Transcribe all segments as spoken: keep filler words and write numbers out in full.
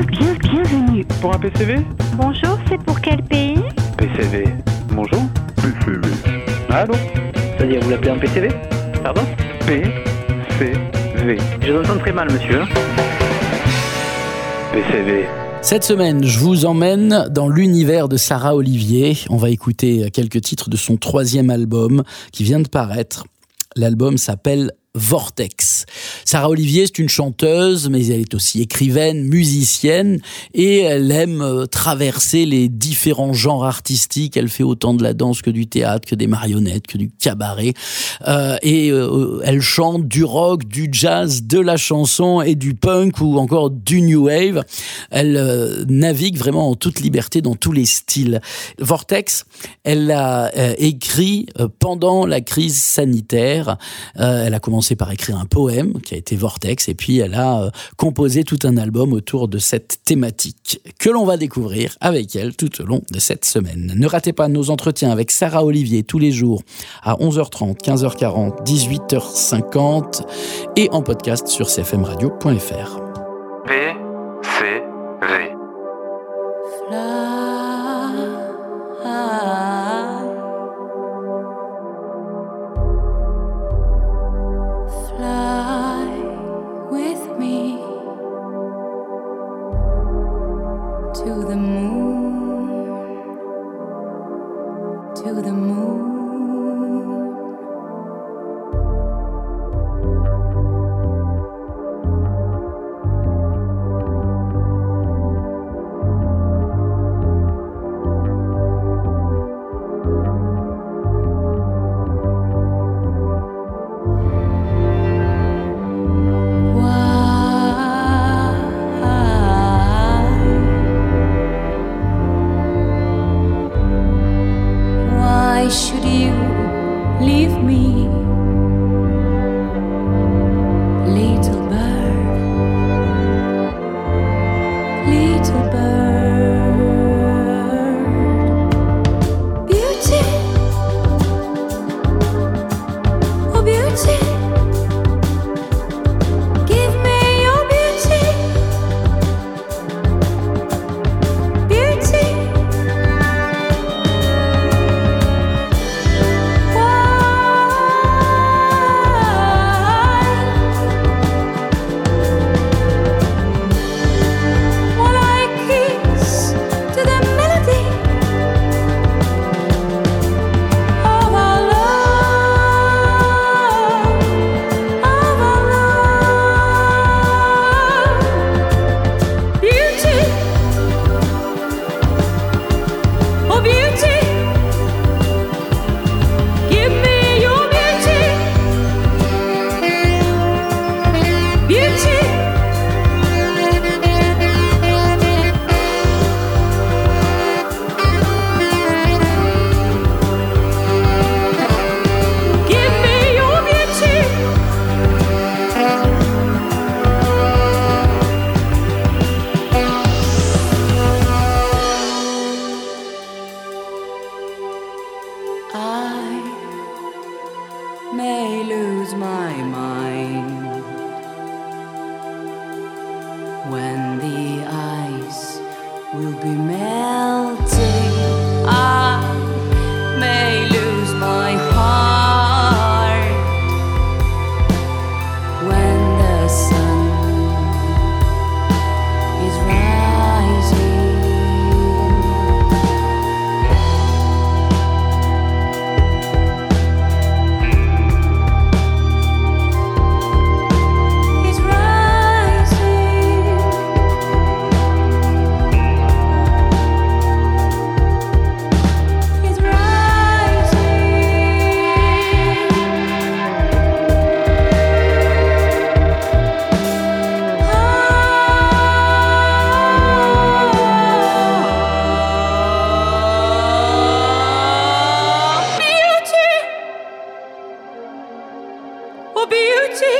bien, bien, bienvenue. Pour un P C V ? Bonjour, c'est pour quel pays ? P C V. Bonjour ? P C V. Allô ? C'est-à-dire, vous l'appelez un P C V ? Pardon ? P C V. Je vous entends très mal, monsieur. P C V. Cette semaine, je vous emmène dans l'univers de Sarah Olivier. On va écouter quelques titres de son troisième album qui vient de paraître. L'album s'appelle Vortex. Sarah Olivier, c'est une chanteuse, mais elle est aussi écrivaine, musicienne, et elle aime traverser les différents genres artistiques. Elle fait autant de la danse que du théâtre, que des marionnettes, que du cabaret. Euh, et euh, elle chante du rock, du jazz, de la chanson et du punk ou encore du new wave. Elle euh, navigue vraiment en toute liberté dans tous les styles. Vortex, elle l'a euh, écrit euh, pendant la crise sanitaire. Euh, elle a commencé par écrire un poème qui a été Vortex, et puis elle a euh, composé tout un album autour de cette thématique que l'on va découvrir avec elle tout au long de cette semaine. Ne ratez pas nos entretiens avec Sarah Olivier tous les jours à onze heures trente, quinze heures quarante, dix-huit heures cinquante et en podcast sur c f m radio point f r. P C V. To the moon, to the moon. Why should you leave me, little bird, little bird? Beauty, oh beauty, give me your beauty, beauty. May lose my mind when the ice will be melting. I may lose my heart when the sun is rising. Oh beauty,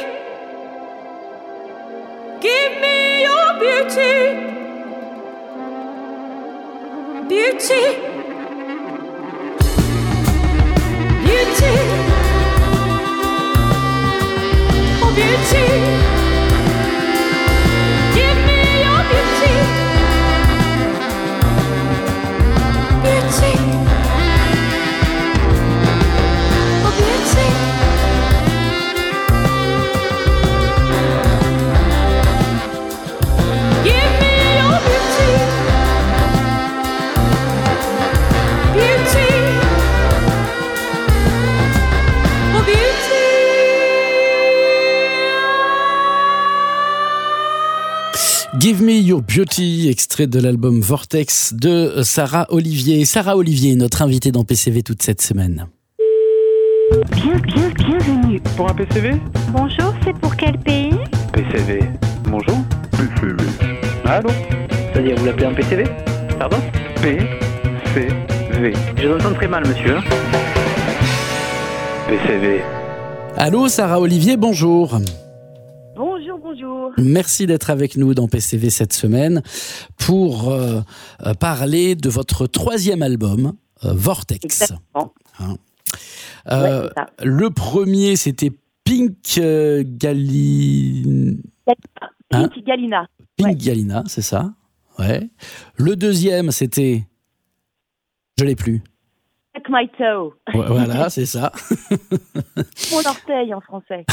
give me your beauty, beauty, beauty, oh beauty, give me your beauty. Give Me Your Beauty, extrait de l'album Vortex de Sarah Olivier. Sarah Olivier est notre invitée dans P C V toute cette semaine. Bien, bien, bienvenue. Pour un P C V? Bonjour, c'est pour quel pays? P C V. Bonjour. P C V. Allô? C'est-à-dire, vous l'appelez un P C V? Pardon? P C V. Je vous entends très mal, monsieur. P C V. Allô, Sarah Olivier, bonjour. Bonjour, bonjour. Merci d'être avec nous dans P C V cette semaine pour euh, euh, parler de votre troisième album, euh, Vortex. Exactement. Hein. Euh, Ouais, c'est ça. le premier, c'était Pink euh, Gali... Hein Pink Galina. Pink Ouais. Galina, c'est ça. Ouais. Le deuxième, c'était... Je l'ai plus. Take my toe. Ouais, voilà, c'est ça. Mon orteil en français.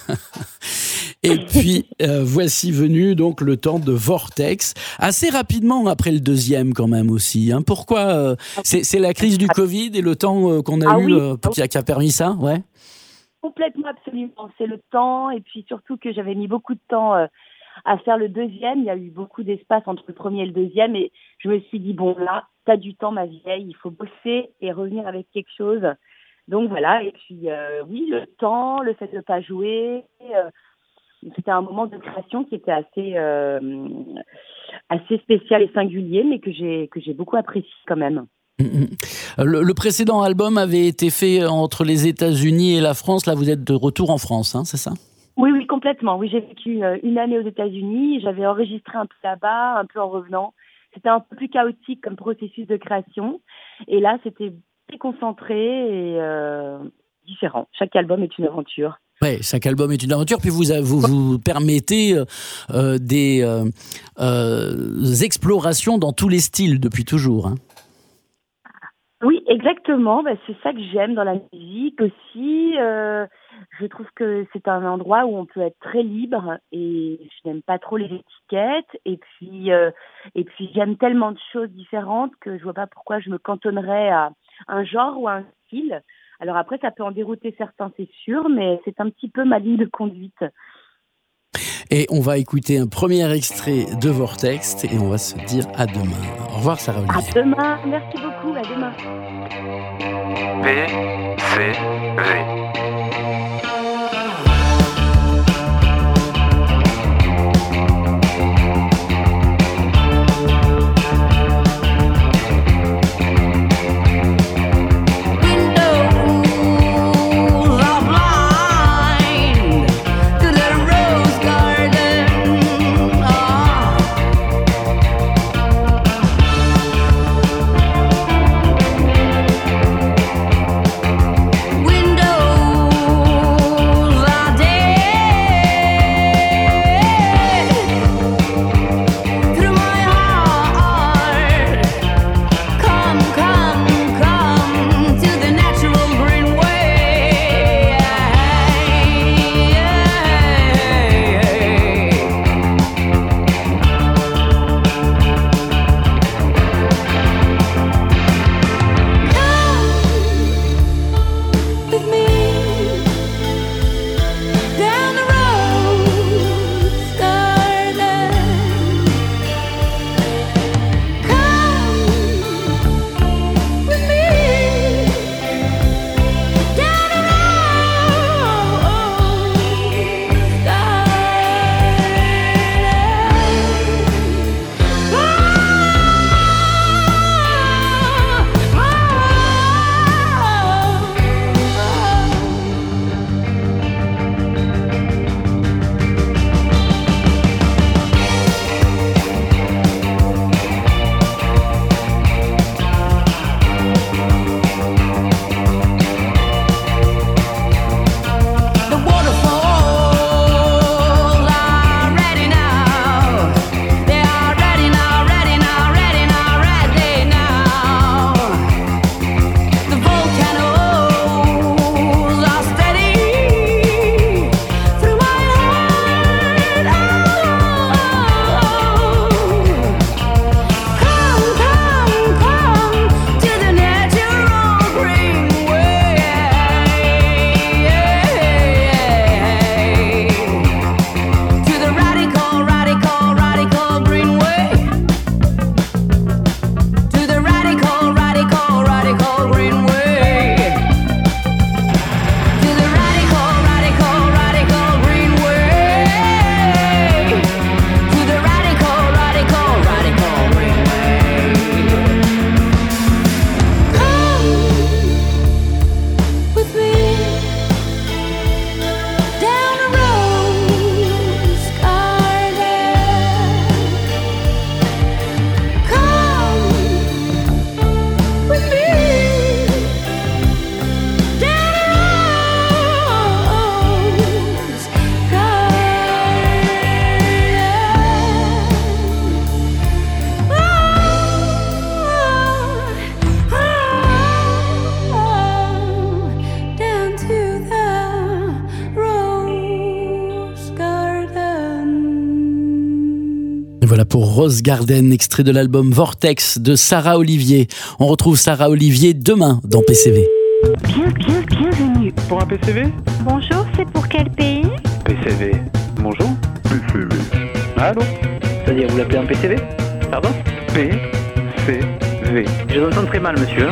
Et puis, euh, voici venu donc le temps de Vortex, assez rapidement après le deuxième quand même aussi. Hein. Pourquoi euh, c'est, c'est la crise du Covid et le temps euh, qu'on a Ah eu oui. euh, qui, a, qui a permis ça, ouais. Complètement, absolument. C'est le temps. Et puis surtout que j'avais mis beaucoup de temps euh, à faire le deuxième. Il y a eu beaucoup d'espace entre le premier et le deuxième. Et je me suis dit, bon, là, t'as du temps, ma vieille. Il faut bosser et revenir avec quelque chose. Donc voilà. Et puis, euh, oui, le temps, le fait de ne pas jouer. Euh, C'était un moment de création qui était assez, euh, assez spécial et singulier, mais que j'ai, que j'ai beaucoup apprécié quand même. Le, le précédent album avait été fait entre les États-Unis et la France. Là, vous êtes de retour en France, hein, c'est ça ? Oui, oui, complètement. Oui, j'ai vécu euh, une année aux États-Unis. J'avais enregistré un peu là-bas, un peu en revenant. C'était un peu plus chaotique comme processus de création. Et là, c'était très concentré et euh, différent. Chaque album est une aventure. Oui, chaque album est une aventure, puis vous vous, vous permettez euh, des euh, euh, explorations dans tous les styles depuis toujours. Hein. Oui, exactement. Ben, c'est ça que j'aime dans la musique aussi. Euh, je trouve que c'est un endroit où on peut être très libre et je n'aime pas trop les étiquettes. Et puis, euh, et puis j'aime tellement de choses différentes que je vois pas pourquoi je me cantonnerais à un genre ou à un style. Alors après, ça peut en dérouter certains, c'est sûr, mais c'est un petit peu ma ligne de conduite. Et on va écouter un premier extrait de Vortex et on va se dire à demain. Au revoir, Sarah Olivier. À demain, merci beaucoup, à demain. P C V. Windows Voilà pour Rose Garden, extrait de l'album Vortex de Sarah Olivier. On retrouve Sarah Olivier demain dans P C V. Bien, bien, bienvenue. Pour un P C V Bonjour, c'est pour quel pays? P C V. Bonjour. P C V. Allô C'est-à-dire, vous l'appelez un P C V? Pardon? P C V. Je vous entends très mal, monsieur.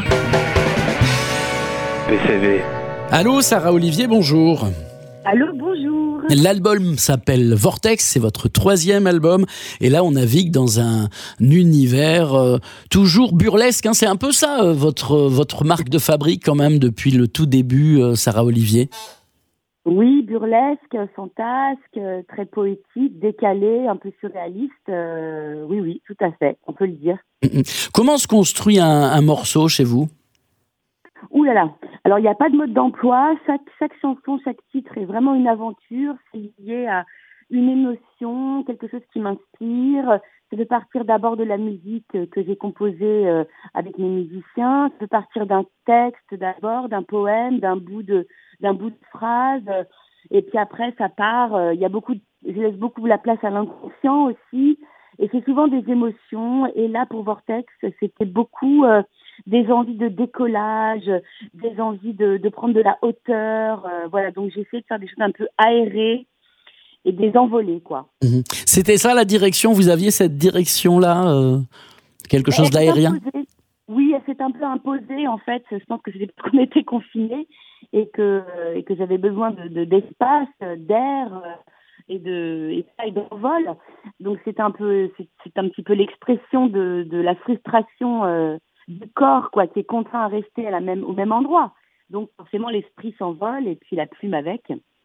P C V. Allô Sarah Olivier, bonjour. Allô, bonjour. L'album s'appelle Vortex, c'est votre troisième album. Et là, on navigue dans un univers euh, toujours burlesque. Hein. C'est un peu ça, euh, votre, votre marque de fabrique quand même, depuis le tout début, euh, Sarah Olivier. Oui, burlesque, fantasque, très poétique, décalé, un peu surréaliste. Euh, oui, oui, tout à fait, on peut le dire. Comment se construit un, un morceau chez vous ? Ouh là là. Alors, il n'y a pas de mode d'emploi. Chaque, chaque chanson, chaque titre est vraiment une aventure. C'est lié à une émotion, quelque chose qui m'inspire. Ça peut partir d'abord de la musique que j'ai composée euh, avec mes musiciens. Ça peut partir d'un texte d'abord, d'un poème, d'un bout de, d'un bout de phrase. Et puis après, ça part. Euh, il y a beaucoup, de, je laisse beaucoup la place à l'inconscient aussi. Et c'est souvent des émotions. Et là, pour Vortex, c'était beaucoup euh, des envies de décollage, des envies de, de prendre de la hauteur. Euh, voilà, donc j'ai essayé de faire des choses un peu aérées et des envolées, quoi. Mmh. C'était ça la direction ? Vous aviez cette direction-là euh, Quelque chose d'aérien ? Oui, elle s'est un peu imposée, en fait. Je pense que c'était parce qu'on était confinés et que, et que j'avais besoin de, de, d'espace, d'air et, de, et, et d'envol. Donc c'est un peu, c'est, c'est un petit peu l'expression de, de la frustration euh, du corps, quoi, qui est contraint à rester à la même, au même endroit. Donc forcément l'esprit s'envole et puis la plume avec.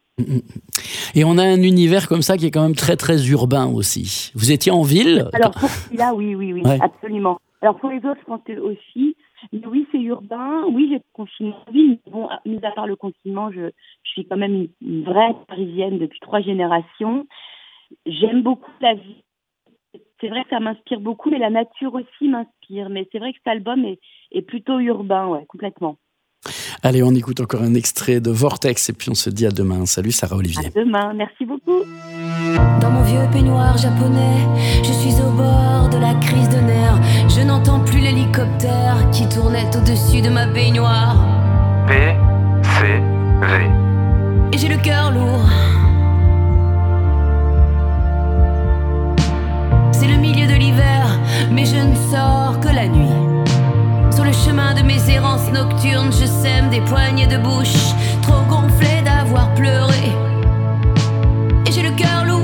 Et on a un univers comme ça qui est quand même très très urbain aussi. Vous étiez en ville ? Alors pour celui-là, oui, oui, oui, ouais. Absolument. Alors pour les autres, je pense que aussi. Mais oui, c'est urbain. Oui, j'ai confiné en ville. Bon, mis à part le confinement, je, je suis quand même une, une vraie parisienne depuis trois générations. J'aime beaucoup la vie. C'est vrai que ça m'inspire beaucoup, mais la nature aussi m'inspire. Mais c'est vrai que cet album est, est plutôt urbain, ouais, complètement. Allez, on écoute encore un extrait de Vortex et puis on se dit à demain. Salut Sarah Olivier. À demain, merci beaucoup. Dans mon vieux peignoir japonais, je suis au bord de la crise de nerfs. Je n'entends plus l'hélicoptère qui tournait au-dessus de ma baignoire. P C V. Et j'ai le cœur lourd. C'est le milieu de l'hiver, mais je ne sors que la nuit. Sur le chemin de mes errances nocturnes, je sème des poignées de bouche, trop gonflées d'avoir pleuré. Et j'ai le cœur lourd.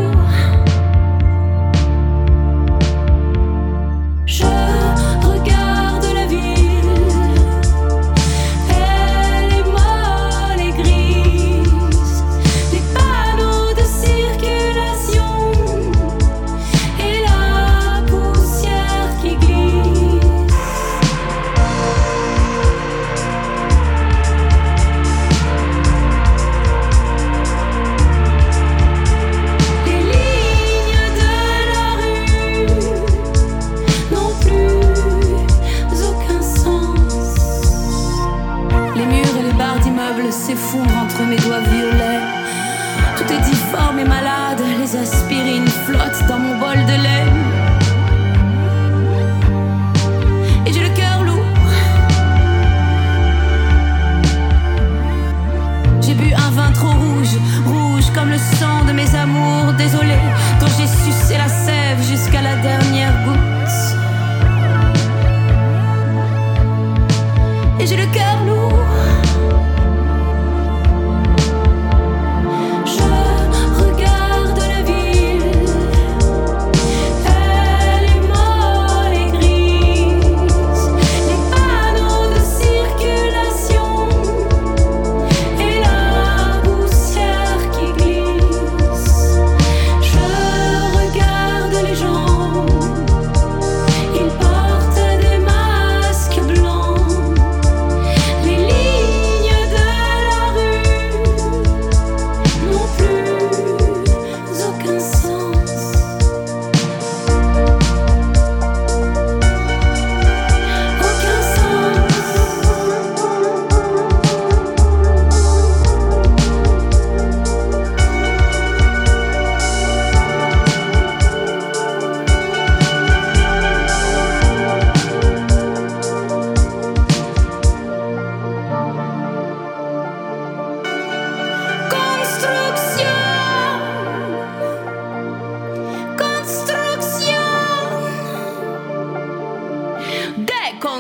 Je regarde la ville, elle est molle et grise. Les panneaux de circulation et la poussière qui glisse.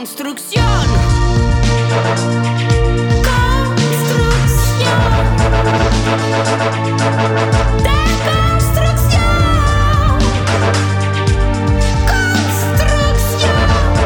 Deconstrucción. Construcción. Deconstrucción. Construcción.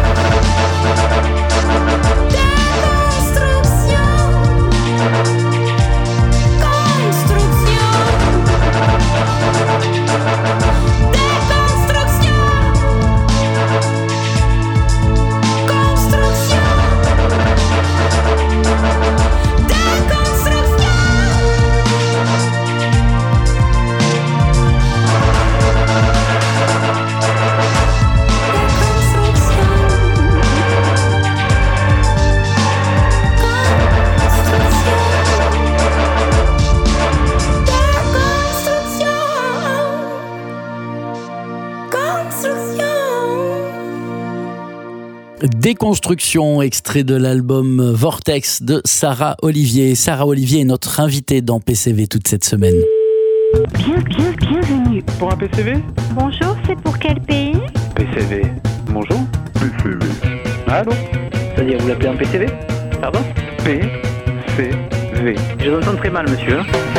Déconstruction, extrait de l'album Vortex de Sarah Olivier. Sarah Olivier est notre invitée dans P C V toute cette semaine. Bien, bien, bienvenue. Pour un P C V? Bonjour, c'est pour quel pays? P C V. Bonjour. P C V. Allô? C'est-à-dire, vous l'appelez un P C V? Pardon? P C V. Je vous entends très mal, monsieur.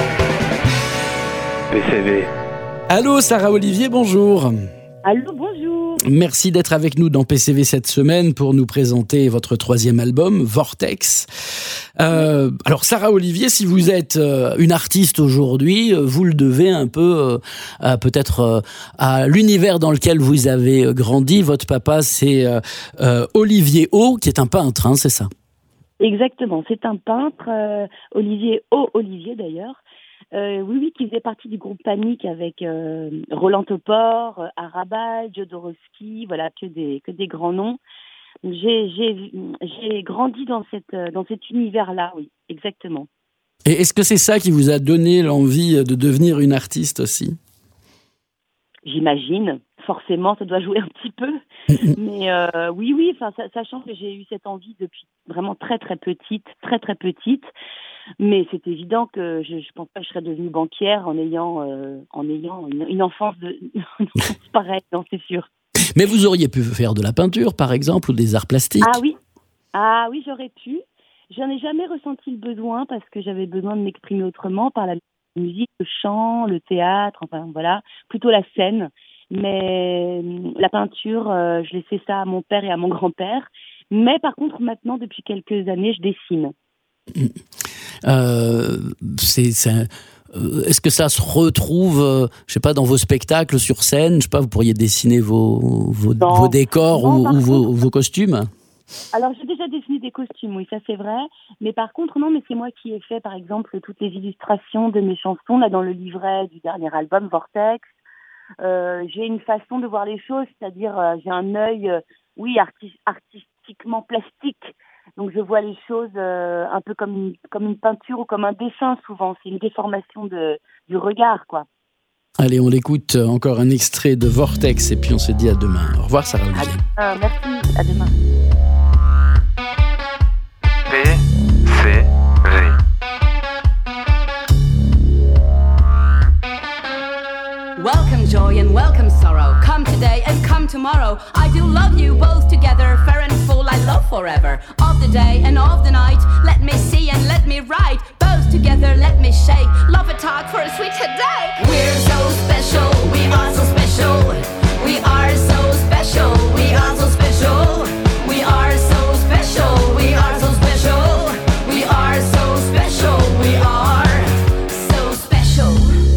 P C V. Allô Sarah Olivier, bonjour. Allô, bonjour. Merci d'être avec nous dans P C V cette semaine pour nous présenter votre troisième album, Vortex. Euh, alors Sarah Olivier, si vous êtes euh, une artiste aujourd'hui, euh, vous le devez un peu euh, à, peut-être euh, à l'univers dans lequel vous avez grandi. Votre papa, c'est euh, euh, Olivier O, qui est un peintre, hein, c'est ça? Exactement, c'est un peintre, euh, Olivier O. Olivier d'ailleurs. Euh, oui, oui, qui faisait partie du groupe Panique avec euh, Roland Topor, euh, Arabal, Jodorowsky, voilà, que des, que des grands noms. J'ai, j'ai, j'ai grandi dans, cette, dans cet univers-là, oui, exactement. Et est-ce que c'est ça qui vous a donné l'envie de devenir une artiste aussi? J'imagine, forcément, ça doit jouer un petit peu. Mais euh, oui, oui, enfin, sachant que j'ai eu cette envie depuis vraiment très, très petite, très, très petite. Mais c'est évident que je ne pense pas que je serais devenue banquière en ayant, euh, en ayant une, une enfance de une enfance pareille, non, c'est sûr. Mais vous auriez pu faire de la peinture, par exemple, ou des arts plastiques. Ah oui, ah oui, j'aurais pu. J'en ai jamais ressenti le besoin parce que j'avais besoin de m'exprimer autrement par la musique, le chant, le théâtre, enfin voilà, plutôt la scène. Mais la peinture, euh, je laissais ça à mon père et à mon grand-père. Mais par contre, maintenant, depuis quelques années, je dessine. Euh, c'est, c'est un, euh, est-ce que ça se retrouve, euh, je sais pas, dans vos spectacles sur scène? Je sais pas, vous pourriez dessiner vos, vos, vos décors non, ou, ou vos, vos costumes? Alors, j'ai déjà dessiné des costumes, oui, ça c'est vrai. Mais par contre, non, mais c'est moi qui ai fait, par exemple, toutes les illustrations de mes chansons, là, dans le livret du dernier album, Vortex. Euh, j'ai une façon de voir les choses, c'est-à-dire, euh, j'ai un œil, euh, oui, arti- artistiquement plastique. Donc je vois les choses euh, un peu comme une, comme une peinture ou comme un dessin souvent. C'est une déformation de, du regard, quoi. Allez, on l'écoute, encore un extrait de Vortex et puis on se dit à demain. Au revoir Sarah Olivier. À, euh, merci, à demain. P C V. Welcome joy and welcome sorrow. Come today and come tomorrow. I do love you both together, fair and full, I love forever. Of the day and of the night, let me see and let me write. Both together, let me shake. Love a talk for a sweet today. We're so special, we are so special. We are so special, we are so special. We are so special, we are so special. We are so special, we are so special.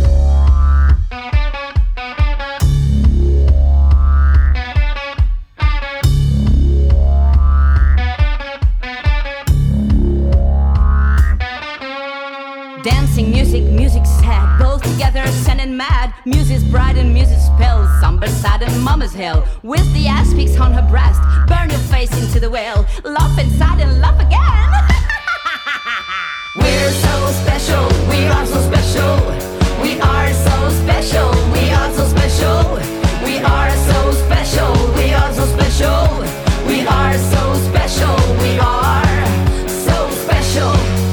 Dancing music, music sad, both together sad and mad. Music's bright and music's pale, somber sad and mama's hell. With the ass peaks on her breast, burn your face into the well. Laugh inside and laugh again. We're so special, we are so special. We are so special, we are so special. We are so special, we are so special. We are so special, we are so special.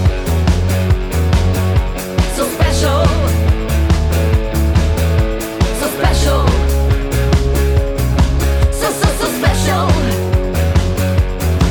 So special, so special, so, so, so special.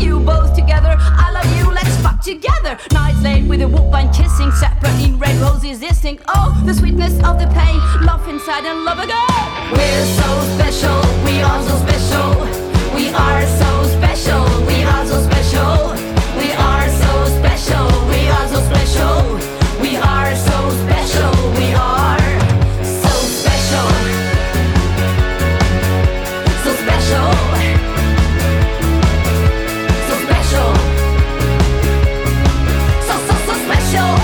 you both together. I love you, let's fuck together. Nights late with a whoop and kissing, separate in red roses distinct. Oh, the sweetness of the pain, love inside and love again. We're so special, we are so special. We are so special, we are so special. We are so special, we are so special. We are so special, we are so special. So special. So special. So, so, so special.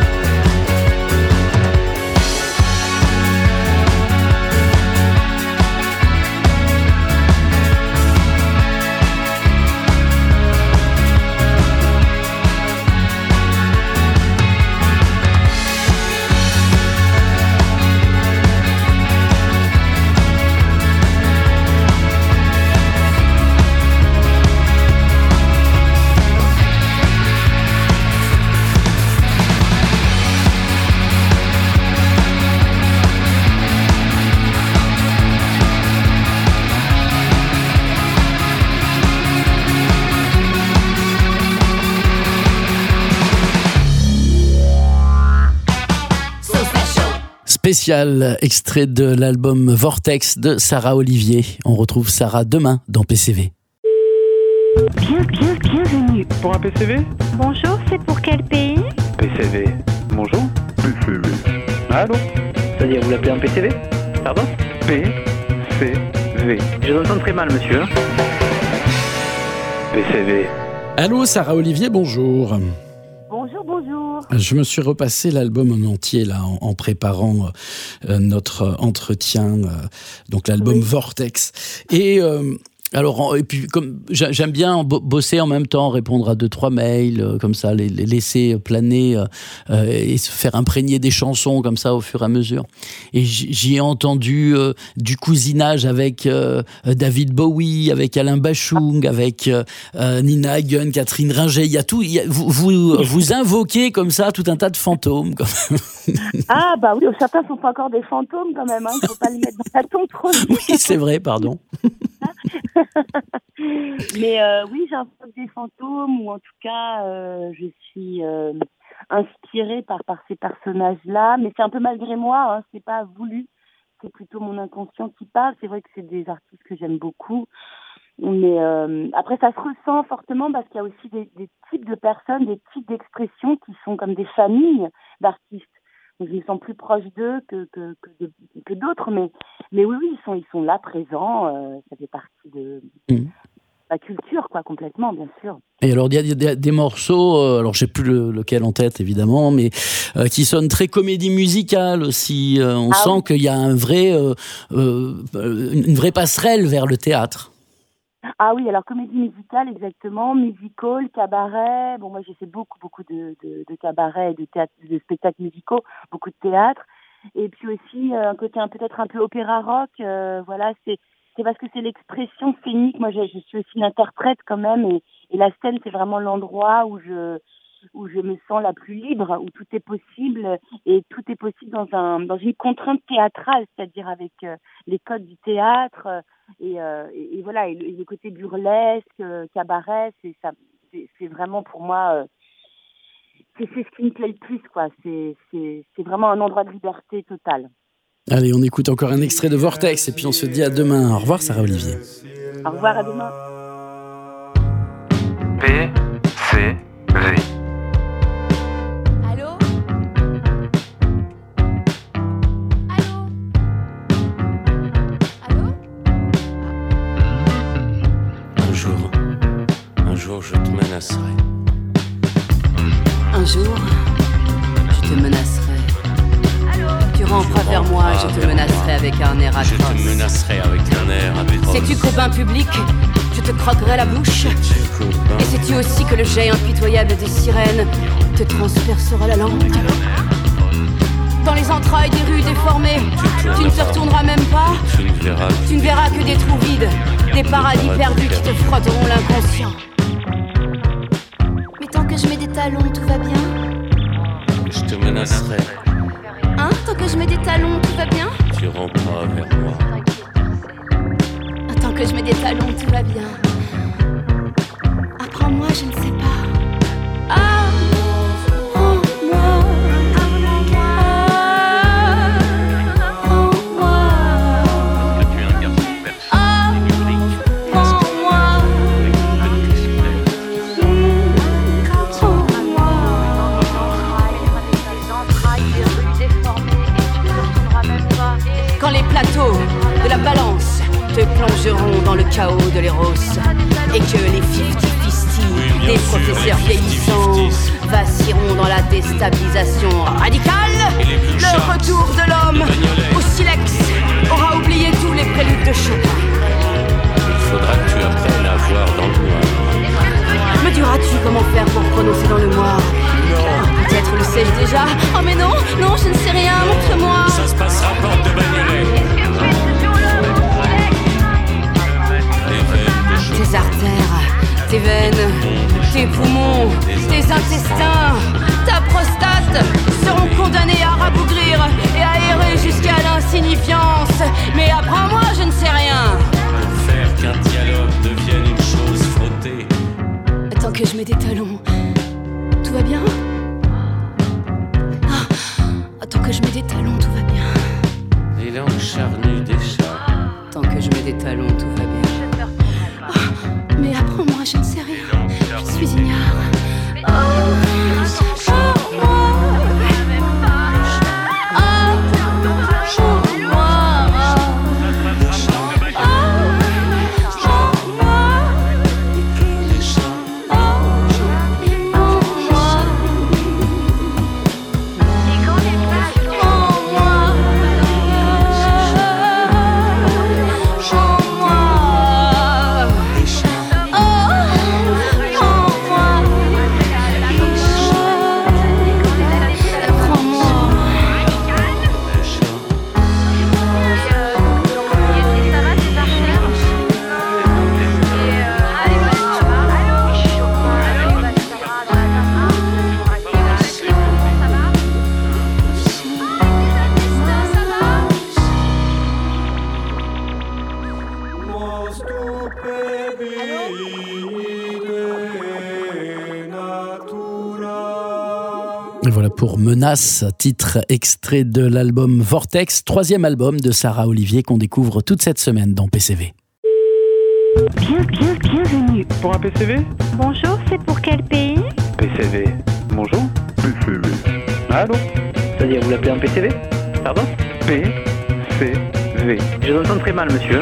Spécial extrait de l'album Vortex de Sarah Olivier. On retrouve Sarah demain dans P C V. Bien, bien, bienvenue. Pour un P C V? Bonjour, c'est pour quel pays? P C V. Bonjour. P C V. Allô? C'est-à-dire, vous l'appelez un P C V? Pardon? P C V. Je vous entends très mal, monsieur. P C V. Allô, Sarah Olivier, bonjour. Bonjour, bonjour. Je me suis repassé l'album en entier là, en, en préparant euh, notre entretien, euh, donc l'album Oui. Vortex. Et euh, alors, et puis comme j'aime bien bosser en même temps, répondre à deux trois mails, euh, comme ça, les, les laisser planer euh, euh, et se faire imprégner des chansons comme ça au fur et à mesure. Et j'y ai entendu euh, du cousinage avec euh, David Bowie, avec Alain Bachung, avec euh, Nina Hagen, Catherine Ringer. Il y a tout. Il y a, vous, vous vous invoquez comme ça tout un tas de fantômes. Quand même. Ah bah oui, certains sont pas encore des fantômes quand même. Hein. Il faut pas les mettre dans la tombe trop vite. Oui, c'est vrai, pardon. Mais euh, oui, j'invoque des fantômes, ou en tout cas, euh, je suis euh, inspirée par, par ces personnages-là. Mais c'est un peu malgré moi, hein, c'est pas voulu. C'est plutôt mon inconscient qui parle. C'est vrai que c'est des artistes que j'aime beaucoup. Mais euh, après, ça se ressent fortement parce qu'il y a aussi des, des types de personnes, des types d'expressions qui sont comme des familles d'artistes. Donc, je me sens plus proche d'eux que, que, que, de, que d'autres, mais, mais oui, oui, ils sont, ils sont là, présents, euh, ça fait partie de mmh. la culture, quoi, complètement, bien sûr. Et alors, il y a des, des morceaux, euh, alors je sais plus le, lequel en tête, évidemment, mais euh, qui sonnent très comédie musicale aussi. Euh, on ah, sent oui. qu'il y a un vrai, euh, euh, une vraie passerelle vers le théâtre. Ah oui, alors comédie musicale, exactement, musical, cabaret. Bon, moi j'ai fait beaucoup, beaucoup de, de, de cabaret, de théâtre, de spectacles musicaux, beaucoup de théâtre. Et puis aussi euh, un côté un, peut-être un peu opéra rock. Euh, voilà, c'est c'est parce que c'est l'expression scénique. Moi, je, je suis aussi une interprète quand même, et, et la scène c'est vraiment l'endroit où je où je me sens la plus libre, où tout est possible, et tout est possible dans un dans une contrainte théâtrale, c'est-à-dire avec euh, les codes du théâtre. Euh, Et, euh, et, et voilà, et le, et le côté burlesque, euh, cabaret, c'est, ça, c'est, c'est vraiment pour moi, euh, c'est, c'est ce qui me plaît le plus, quoi. C'est, c'est, c'est vraiment un endroit de liberté totale. Allez, on écoute encore un extrait de Vortex et puis on se dit à demain. Au revoir, Sarah Olivier. Au revoir, à demain. P C V. Un jour, je te menacerai. Un jour, je te menacerai. Tu ramperas vers moi, je te menacerai avec un air atroce. Je te menacerai avec un air atroce. Sais-tu qu'au bain public, je te croquerai la bouche? Et sais-tu aussi que le jet impitoyable des sirènes te transpercera la langue? Dans les entrailles des rues déformées, tu, tu ne te retourneras même pas. Tu ne verras, tu ne verras que des trous vides, des paradis perdus qui te frotteront l'inconscient. Mais tant que je mets des talons, tout va bien? Je te menacerai. Hein? Tant que je mets des talons, tout va bien? Tu ramperas vers moi. Tant que je mets des talons, tout va bien. Apprends je ne sais pas. Ah, prends-moi. Quand les plateaux de la balance te plongeront dans le chaos de l'éros et que les fifty-fifty des professeurs vieillissants vacilleront dans la déstabilisation radicale, le retour de l'homme au silex aura oublié tous les préludes de Chopin. Il faudra que tu apprennes à voir dans le noir. Me diras-tu comment faire pour prononcer dans le noir? Ah, peut-être le sais-je déjà. Oh mais non, non, je ne sais rien, montre-moi. Ça se passera porte de Bagnolet. Tes artères, tes veines, tes poumons, tes intestins, ta prostate seront condamnés à rabougrir et à errer jusqu'à l'insignifiance. Mais apprends-moi, je ne sais rien. Pour faire qu'un dialogue devienne une chose frottée. Tant que je mets des talons, tout va bien? Ah, tant que je mets des talons, tout va bien. Les langues charnues des chats. Tant que je mets des talons, tout va bien. Ah, mais apprends-moi, je ne sais rien. Je suis ignare. Oh, apprends-moi. Et voilà pour Menace, titre extrait de l'album Vortex, troisième album de Sarah Olivier qu'on découvre toute cette semaine dans P C V. Bien, bien, bienvenue. Pour un P C V? Bonjour, c'est pour quel pays? P C V. Bonjour. P C V. Allô? C'est-à-dire, vous l'appelez un P C V? Pardon? P C V. Je vous entends très mal, monsieur.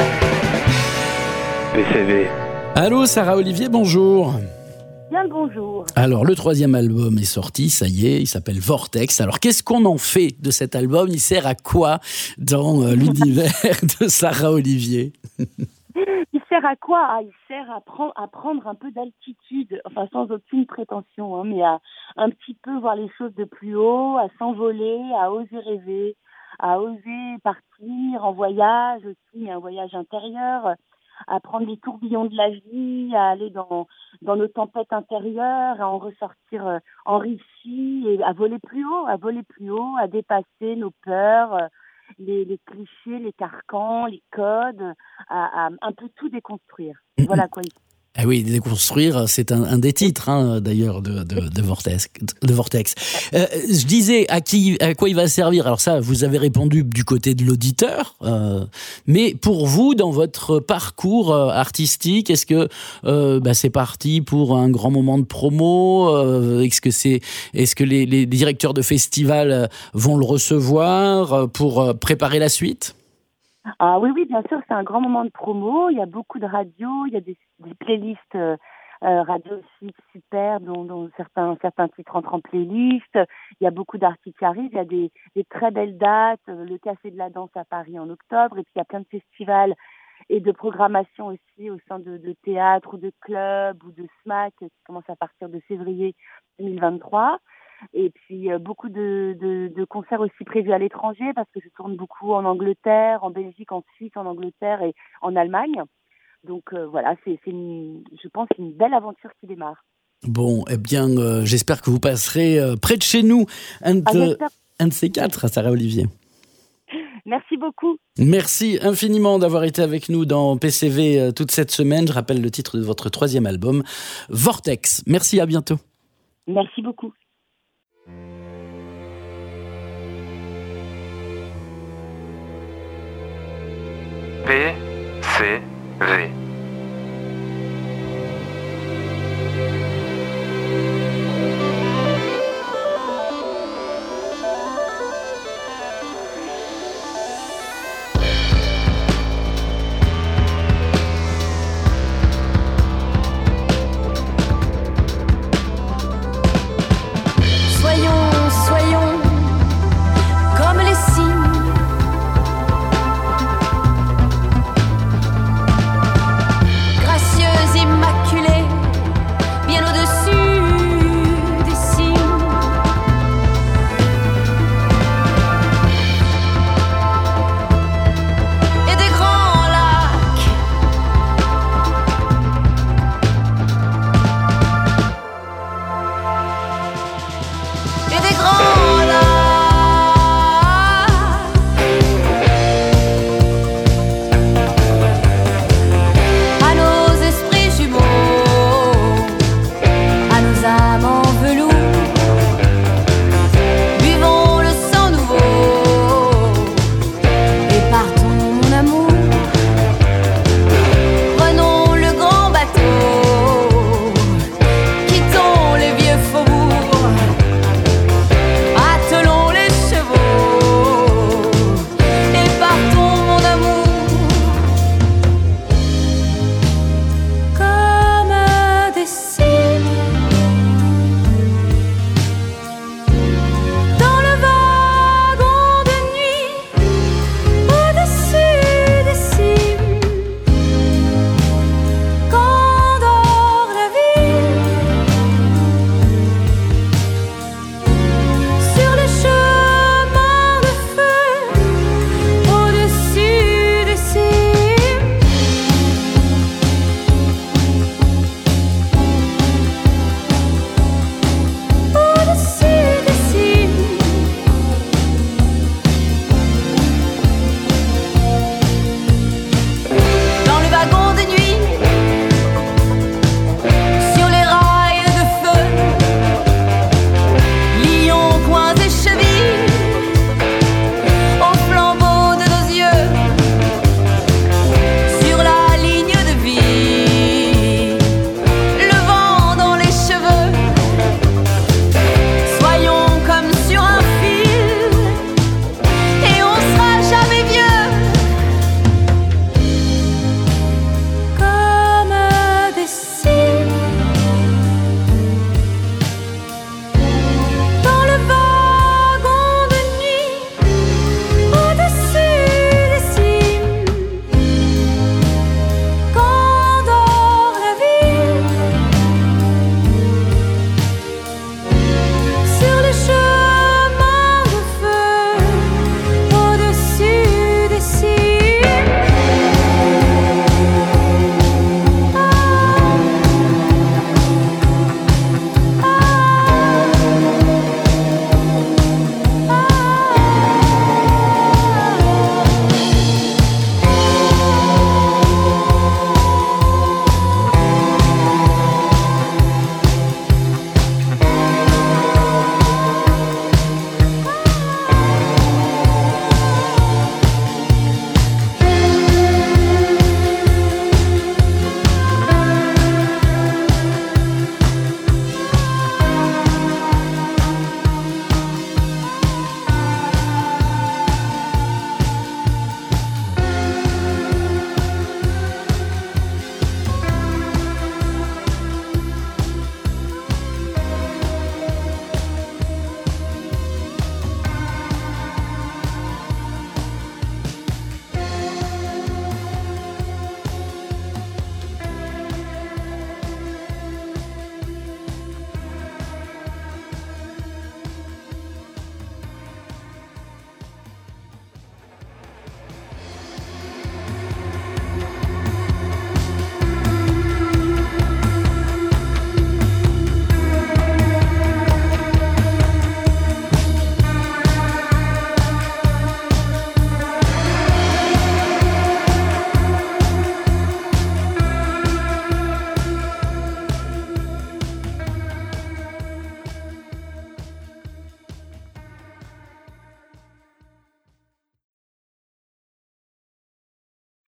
P C V. Allô Sarah Olivier, bonjour. Bien le bonjour. Alors, le troisième album est sorti, ça y est, il s'appelle Vortex. Alors, qu'est-ce qu'on en fait de cet album? Il sert à quoi dans euh, l'univers de Sarah Olivier? Il sert à quoi? Ah, il sert à, prendre, à prendre un peu d'altitude, enfin sans aucune prétention, hein, mais à un petit peu voir les choses de plus haut, à s'envoler, à oser rêver, à oser partir en voyage aussi, mais un voyage intérieur, à prendre les tourbillons de la vie, à aller dans, dans nos tempêtes intérieures, à en ressortir euh, enrichi et à voler plus haut, à voler plus haut, à dépasser nos peurs, euh, les, les clichés, les carcans, les codes, à, à un peu tout déconstruire. Voilà quoi. Eh oui, déconstruire, c'est un, un des titres, hein, d'ailleurs, de, de, de Vortex. De Vortex. Euh, je disais à qui, à quoi il va servir. Alors ça, vous avez répondu du côté de l'auditeur. Euh, mais pour vous, dans votre parcours euh, artistique, est-ce que euh, bah, c'est parti pour un grand moment de promo? euh, Est-ce que c'est, est-ce que les, les directeurs de festivals vont le recevoir pour euh, préparer la suite? Ah oui, oui, bien sûr, c'est un grand moment de promo. Il y a beaucoup de radios, il y a des, des playlists euh, euh, radio aussi super, dont, dont certains, certains titres entrent en playlist. Il y a beaucoup d'artistes qui arrivent, il y a des, des très belles dates, le Café de la Danse à Paris en octobre, et puis il y a plein de festivals et de programmation aussi au sein de, de théâtres ou de clubs ou de SMAC qui commencent à partir de février deux mille vingt-trois. Et puis euh, beaucoup de, de, de concerts aussi prévus à l'étranger parce que je tourne beaucoup en Angleterre, en Belgique, en Suisse, en Angleterre et en Allemagne. Donc euh, voilà, c'est, c'est une, je pense une belle aventure qui démarre. Bon, eh bien, euh, j'espère que vous passerez euh, près de chez nous un de, ah, un de ces quatre, Sarah Olivier. Merci beaucoup. Merci infiniment d'avoir été avec nous dans P C V toute cette semaine. Je rappelle le titre de votre troisième album, Vortex. Merci, à bientôt. Merci beaucoup. P C V